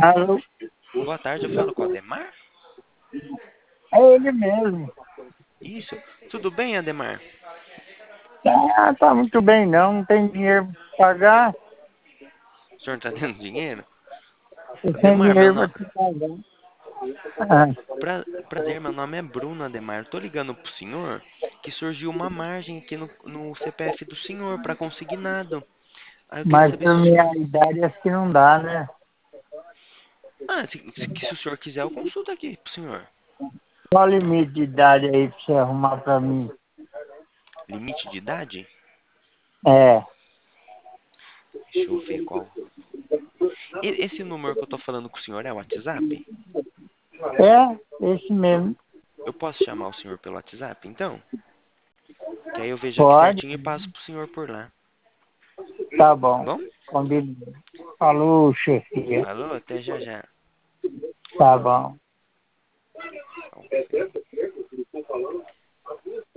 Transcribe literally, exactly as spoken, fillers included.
Alô? Boa tarde, eu falo com o Ademar? É ele mesmo. Isso. Tudo bem, Ademar? Ah, tá muito bem não, não tem dinheiro pra pagar. O senhor tá tendo dinheiro? Eu tenho Ademar, meu dinheiro pra nome... te pagar. Ah, Pra... Prazer, meu nome é Bruno, Ademar. Tô ligando pro senhor que surgiu uma margem aqui no, no C P F do senhor pra consignado. Aí eu queria mas saber pela se o minha senhor... idade acho que não dá, né? Ah, se, se, se o senhor quiser, eu consulto aqui pro senhor. Qual o limite de idade aí pra você arrumar pra mim? Limite de idade? É, Deixa eu ver qual... E- Esse número que eu tô falando com o senhor é o WhatsApp? é esse mesmo. Eu posso chamar o senhor pelo WhatsApp, então? Que aí eu vejo aqui Pode? certinho e passo pro senhor por lá. Tá Tá bom. bom? Combinado. Falou, chefia. Falou, até já já. Tá bom. Salve.